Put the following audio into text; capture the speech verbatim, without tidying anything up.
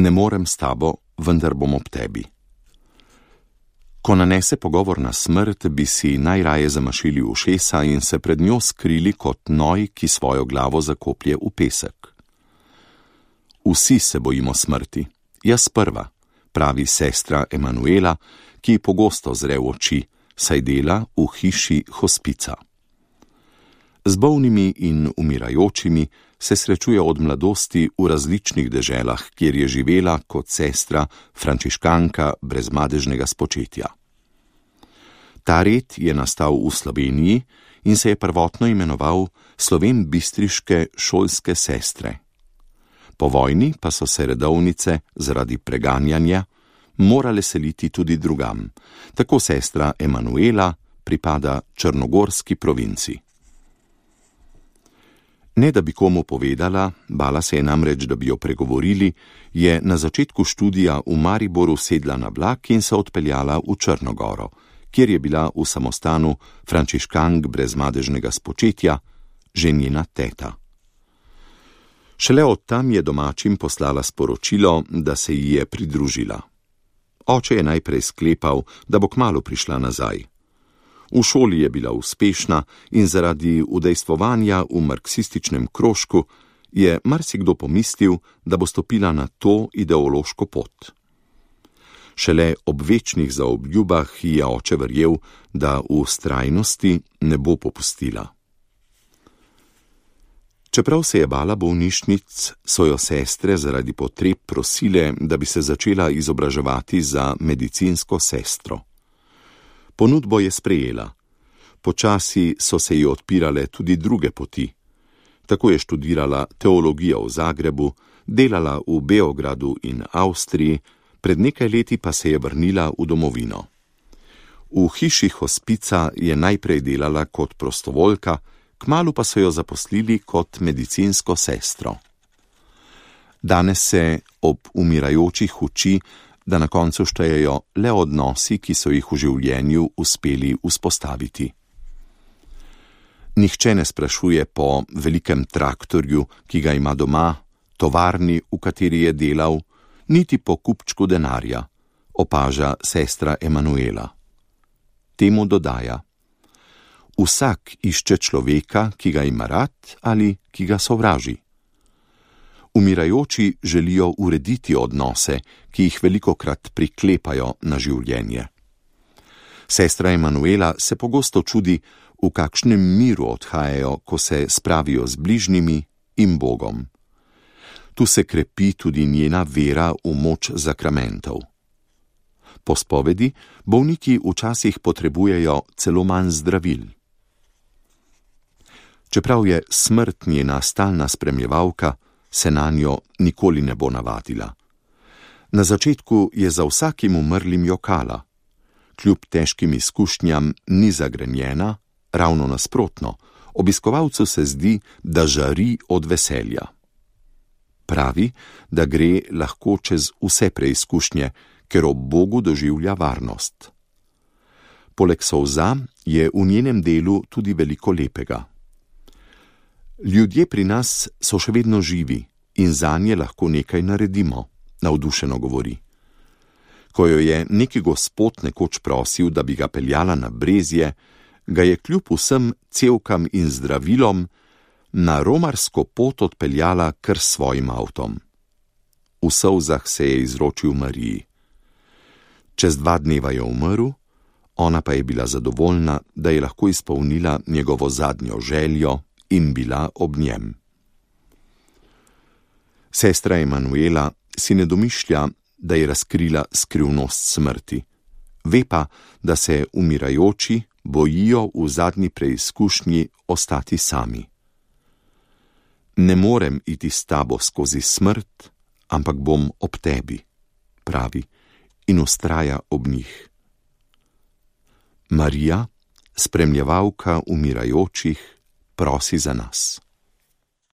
Ne morem s tabo, vendar bom ob tebi. Ko nanese pogovor na smrt, bi si najraje zamašili ušesa in se pred njo skrili kot noj, ki svojo glavo zakoplje v pesek. Vsi se bojimo smrti, jaz prva, pravi sestra Emanuela, ki pogosto zre v oči, saj dela v hiši hospica. Z bolnimi in umirajočimi se srečuje od mladosti v različnih deželah, kjer je živela kot sestra frančiškanka brezmadežnega spočetja. Ta red je nastal v Sloveniji in se je prvotno imenoval slovenbistriške šolske sestre. Po vojni pa so se redovnice zaradi preganjanja morale seliti tudi drugam. Tako sestra Emanuela pripada črnogorski provinci. Ne da bi komu povedala, bala se je namreč, da bi jo pregovorili, je na začetku študija v Mariboru sedla na vlak in se odpeljala v Črnogoro, kjer je bila v samostanu frančiškank brezmadežnega spočetja že njena teta. Šele od tam je domačim poslala sporočilo, da se ji je pridružila. Oče je najprej sklepal, da bo kmalu prišla nazaj. V šoli je bila uspešna in zaradi udejstvovanja v marksističnem krožku je marsikdo pomislil, da bo stopila na to ideološko pot. Šele ob večnih zaobljubah je oče verjel, da v vztrajnosti ne bo popustila. Čeprav se je bala bolnišnic, so jo sestre zaradi potreb prosile, da bi se začela izobraževati za medicinsko sestro. Ponudbo je sprejela. Počasi so se ji odpirale tudi druge poti. Tako je študirala teologijo v Zagrebu, delala v Beogradu in Avstriji, pred nekaj leti pa se je vrnila v domovino. V hiši hospica je najprej delala kot prostovoljka, kmalu pa so jo zaposlili kot medicinsko sestro. Danes se ob umirajočih uči, da na koncu štejejo le odnosi, ki so jih v življenju uspeli vzpostaviti. Nihče ne sprašuje po velikem traktorju, ki ga ima doma, tovarni, v kateri je delal, niti po kupčku denarja, opaža sestra Emanuela. Temu dodaja: vsak išče človeka, ki ga ima rad ali ki ga sovraži. Umirajoči želijo urediti odnose, ki jih velikokrat priklepajo na življenje. Sestra Emanuela se pogosto čudi, v kakšnem miru odhajajo, ko se spravijo z bližnjimi in Bogom. Tu se krepi tudi njena vera v moč zakramentov. Po spovedi bolniki včasih potrebujejo celo manj zdravil. Čeprav je smrt njena stalna spremljevalka, se nanjo nikoli ne bo navadila. Na začetku je za vsakim umrlim jokala. Kljub težkim izkušnjam ni zagrenjena, ravno nasprotno, obiskovalcu se zdi, da žari od veselja. Pravi, da gre lahko čez vse preizkušnje, ker ob Bogu doživlja varnost. Poleg solza je v njenem delu tudi veliko lepega. Ljudje pri nas so še vedno živi in zanje lahko nekaj naredimo, navdušeno govori. Ko jo je neki gospod nekoč prosil, da bi ga peljala na Brezje, ga je kljub vsem cevkam in zdravilom na romarsko pot odpeljala kar s svojim avtom. V solzah se je izročil Mariji. Čez dva dneva je umrl, ona pa je bila zadovoljna, da je lahko izpolnila njegovo zadnjo željo in bila ob njem. Sestra Emanuela si ne domišlja, da je razkrila skrivnost smrti. Ve pa, da se umirajoči bojijo v zadnji preizkušnji ostati sami. Ne morem iti s tabo skozi smrt, ampak bom ob tebi, pravi in vztraja ob njih. Marija, spremljevalka umirajočih, prosi za nas.